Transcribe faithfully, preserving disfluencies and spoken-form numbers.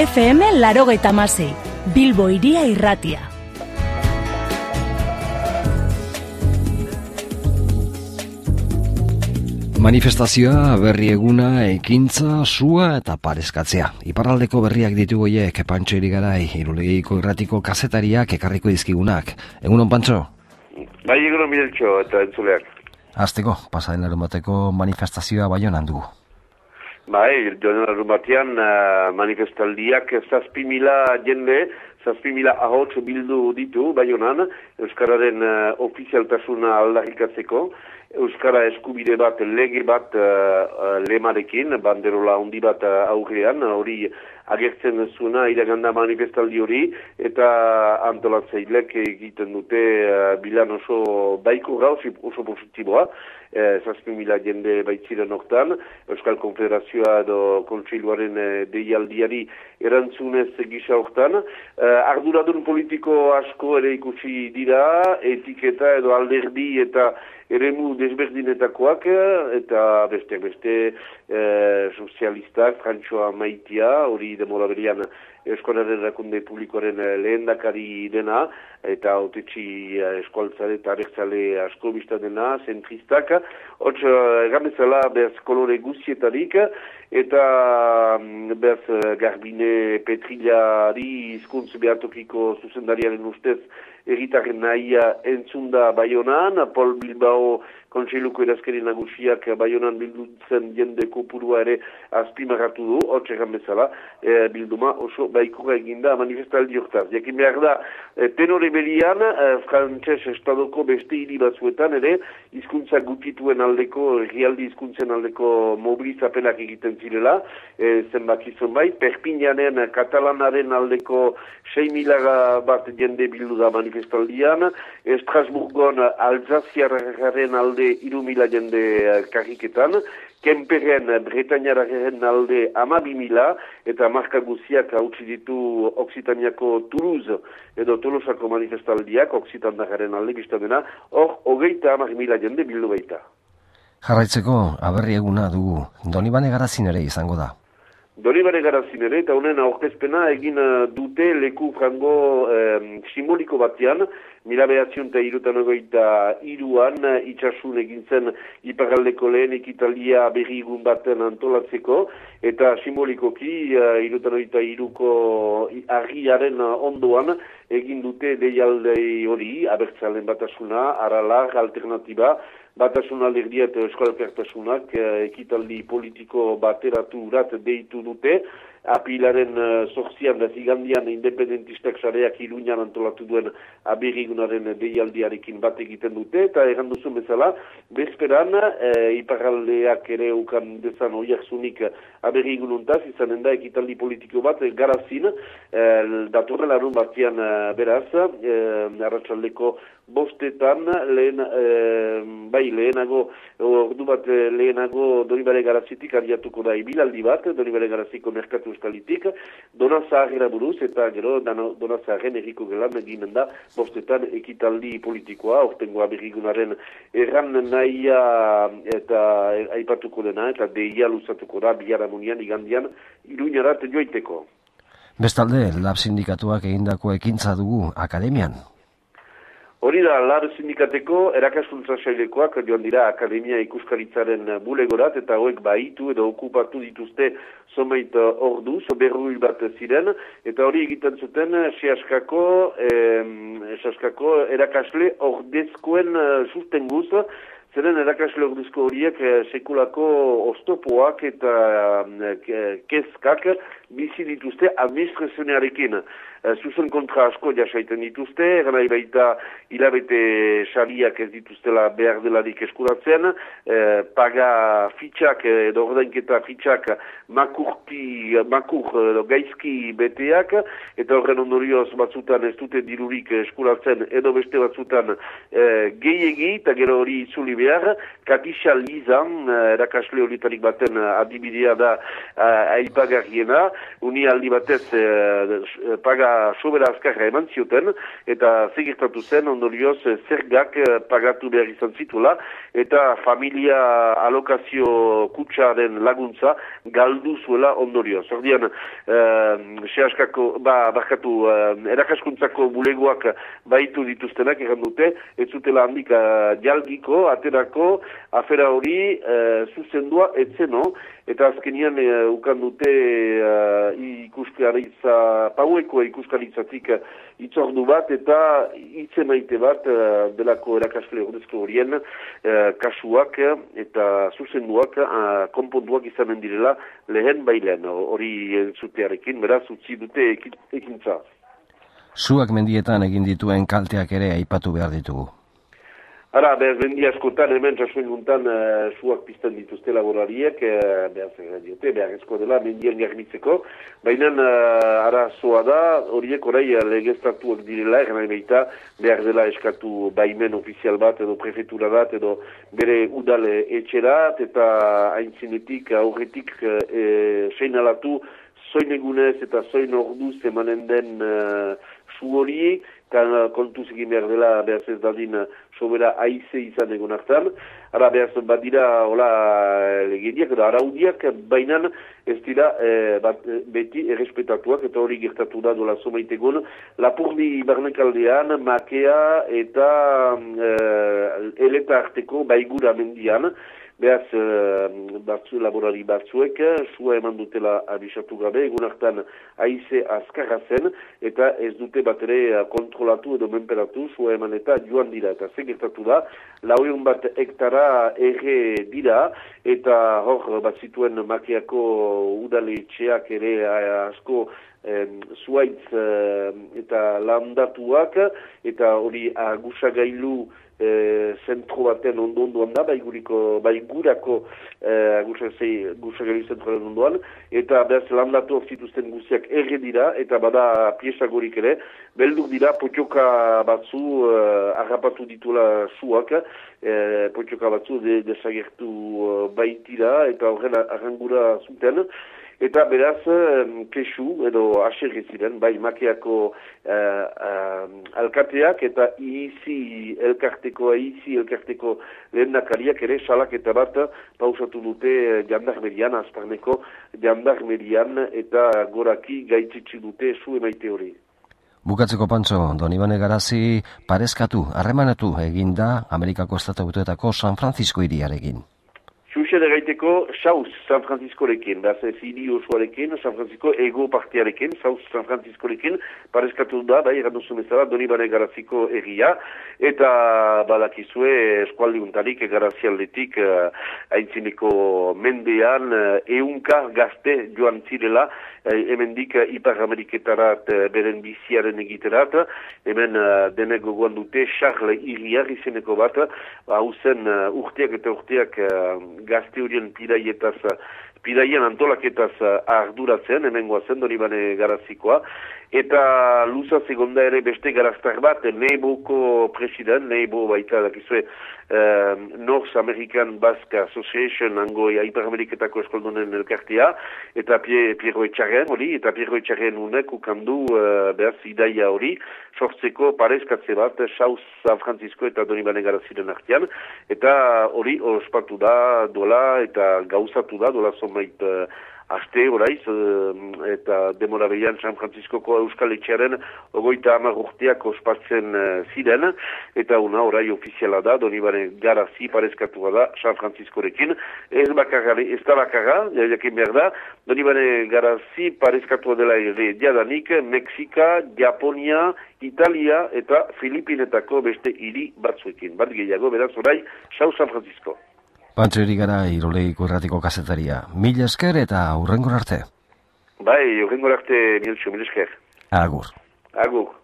F M laurogeita hamasei, Bilbo Hiria Irratia. Manifestazioa, berri eguna, ekintza, sua eta pareskatzea. Iparraldeko berriak ditugu hiek, Pantxo Irigarai, Irulegiko Irratiko kazetariak ekarriko dizkigunak. Egunon, Pantxo? Bai, egunon Mireltxo eta entzuleak. Hasteko, pasaden larunbateko manifestazioa Baionan dugu. Bai, joan larunbatean uh, manifestaldiak zazpi mila jende, zazpi mila ahots bildu ditu Baionan, Euskararen uh, ofizialtasuna aldarrikatzeko. Euskara eskubide bat, lege bat uh, lemarekin, banderola handi bat uh, aurrean, hori agertzen zuena iraganda manifestaldi hori, eta antolatzailek egiten dute uh, bilan oso baikorra, oso positiboa, uh, zazpi mila jende baitziren hortan, Euskal Konfederazioa edo Kontseiluaren uh, deialdiari erantzunez gisa hortan. Uh, arduradun politiko asko ere ikusi dira, etiketa edo alderdi eta eremu desberdinetakoak, eta beste beste eh, sozialistak, Frantxoa Maitia, hori demora berian Euskararen erakunde publikoaren lehendakari dena, eta autetxi eskualtzale eta abertzale asko biztan dena, zentristak, hotz, egamezala behaz kolore guzietarik, eta behaz Garbine Petrilari hizkuntz behatokiko zuzendariaren ustez erritarren nahia entzunda Baionan, Paul Bilbao Kontseiluko erazkeri nagusiak Baionan bildutzen jende kopurua ere azpimarratu du, hotz egan bezala, e, bilduma oso baikurra eginda manifestaldi hortaz. Jakin behar da, e, tenore berian, e, frantses estadoko beste hiri batzuetan ere, hizkuntza gutituen aldeko, herrialdi hizkuntzen aldeko mobilizapenak egiten zirela, e, zenbakizun bai, Perpignanen katalanaren aldeko sei mila bat jende bildu da manifestaldian, Estrasburgon Alsaziarraren alde hiru mila jende karriketan, Kemperen Bretañararen alde hamabi mila, eta marka guziak hautsi ditu Oksitaniako Toulouse edo Tolosako manifestaldiak, Oksitandararen alde biztadena, hor hogeita hamar mila jende bildu baita. Jarraitzeko, aberri eguna dugu, Donibane Garazin ere izango da. Donibane Garazin ere, eta honen aurkezpena egin dute leku frango eh, simboliko batean, mila behatzion eta irutan ogoita iruan itxasun egin zen iparraldeko lehen ekitaldia berri egun baten antolatzeko, eta simbolikoki uh, irutan ogoita iruko argiaren ondoan egin dute deialdei hori, abertzalen batasuna, aralar, alternatiba, batasuna alderdia eta Euskal Elkartasunak ekitaldi politiko bateratu urat deitu dute, apilaren zortzian da zigandian independentistak sareak Iruñan antolatu duen aberrigunaren deialdiarekin bat egiten dute, eta egan duzu bezala, bezperan, e, iparraldeak ere ukan dezan oiak zunik aberrigununtaz, izanen da ekitaldi politiko bat, Garazin, e, datorren larun batian beraz, e, arratsaldeko bostetan, lehen, e, bai, lehenago, ordu bat lehenago Donibane Garazitik abiatuko da ibilaldi bat, Donibane Garaziko merkatu euskalitik, Dona Zaharrera buruz, eta gero Dona Zaharren erriko gelan eginen da, bostetan ekitaldi politikoa, ortengoa berrigunaren erran nahia eta aipatuko dena, eta deia luzatuko da, biharamunian, igandian, Iruñarat joiteko. Bestalde, Lab sindikatuak egindako ekintza dugu akademian. Hori da, Lab sindikateko erakaskuntza sailekoak joan dira akademia ikuskaritzaren bulegorat, eta hauek baitu edo okupatu dituzte zomait ordu, berrui bat ziren, eta hori egiten zuten sehaskako, eh, sehaskako erakasle ordezkoen sustenguz, zeren erakasle ordezko horiek sekulako oztopoak eta kezkak bizi dituzte administrazioarekin. Zuzen kontra asko jasaiten dituzte, eranai baita hilabete sariak ez dituztela behar delarik eskuratzen, eh, paga fitxak edo ordainketa fitxak makurki, makur edo gaizki beteak, eta horren ondorioz batzutan ez dute dirurik eskuratzen edo beste batzutan eh, gehiegi, eta gero hori itzuli behar. Katisha Lizan, erakasle horitarik baten adibidea da aipagarriena, uni aldi batez paga sobera azkarra eman zioten, eta zegirtatu zen ondorioz zergak pagatu behar izan zitula, eta familia alokazio kutsaren laguntza galdu zuela ondorioz. Ordian, sehaskako, ba, bakatu, erakaskuntzako bulegoak baitu dituztenak egan dute, ez zutela handik jalgiko, aterako, afera hori uh, zuzendua etzeno, eta azkenian uh, ukan dute uh, ikuskaritza, paueko ikuskaritzatik uh, itzordu bat, eta hitze maite bat uh, delako erakasle ordezko horien uh, kasuak eta zuzenduak uh, konponduak izanen direla lehen bailen hori entzutearekin, beraz utzi dute ekintza. Zuak mendietan egin dituen kalteak ere aipatu behar ditugu. Ara, behar bendi askotan, hemen jasuen guntan uh, suak pizten dituzte laborariek, uh, behar zer diote, behar ezko dela, mendien garbitzeko, baina uh, arazoa da, horiek orai legeztatuak direla, eran baita behar dela eskatu baimen ofizial bat, edo prefetura bat, edo bere udale etxerat, eta haintzinetik, aurretik, uh, seinalatu, zoin egunez eta zoin orduz emanen den uh, su hori, kontuz egin behar dela, behar ez dadin sobera aize izan egon hartan. Ara behar badira, hola, legediak edo araudiak, baina ez dira eh, bat, beti errespetatuak, eta hori gertatu da dola somaitegon. Lapurdi barnekaldean, makea eta eh, eleta arteko baigura mendian, behaz, uh, batzu, laborari batzuek, sua eman dutela abisatu gabe, egun hartan haize azkarra zen, eta ez dute bat ere kontrolatu edo menperatu, sua eman eta joan dira. Eta segertatu da, laueun bat hektara erre dira, eta hor bat zituen makiako udaletxeak ere asko zuaitz eta landatuak, eta hori agusagailu E, zentro baten ondo-ondoan da, baiguriko, baigurako e, gusagari zentroaren ondoan, eta behaz landatu zituzten guziak erre dira, eta bada piesagorik ere, beldur dira potioka batzu e, harrapatu ditula suak, e, potioka batzu de, desagertu e, baitira, eta horren arrangura zuten, eta beraz, kesu edo aserri ziren, bai makeako uh, uh, alkateak eta izi elkarteko, izi elkarteko lehendakariak ere salak eta bat pausatu dute jandarmerian, azparneko jandarmerian eta goraki gaitzitsi dute zu emaite hori. Bukatzeko Pantxo, Donibane Garazi pareskatu, harremanatu eginda Amerikako Estatu-Batuetako San Francisco hiriarekin. Xuxen egaiteko Sauz San Francisco-rekin, behaz ez hiri osoarekin, San Francisco ego partiarekin, Sauz San Francisco-rekin, pareskatu da, bai, erranduzun ezara, Donibane Garaziko egia, eta badakizue eskualdi untarik, Garazialdetik, uh, aintzineko mendean, uh, eunka gazte joan zirela, uh, hemendik uh, Ipar Ameriketarat uh, beren biziaren egiterat, hemen uh, denek gogoan dute, Charles Iriar izeneko bat, hau uh, zen uh, urteak eta urteak uh, gazte horien piraietaz, piraien antolaketaz arduratzen, hemen goazen, Donibane Garazikoa, eta luza segonda ere beste garaztar bat, Neiboko president, Neibo baita, dakizue, uh, North American Basque Association, ango Ipar Ameriketako eskoldonen elkartea, eta Piero Etxarren hori, eta Piero Etxarren unek ukandu uh, behaz idaia hori, sortzeko parezkatze bat, Sauz San Francisco eta Donibane Garaziren artean, eta hori ospatu da dola eta gauzatu da dola zonbait uh, aste horaiz, uh, eta demora behian San Franciscoko Euskal Etxearen ogoita hamar urteak ospatzen uh, ziren, eta una orai ofiziala da, Donibane Garazi parezkatua da San Franciscorekin, ez bakarra, ez da bakarra, jakin behar da, Donibane Garazi parezkatua dela ere diadanik, Mexika, Japonia, Italia eta Filipinetako beste hiri batzuekin. Bat gehiago, beraz orai, Sauz San Francisco. Pantxo Irigara, Irulegiko Irratiko kazetaria. Mil esker eta hurrengor arte. Bai, hurrengor arte, mil esker. Agur. Agur.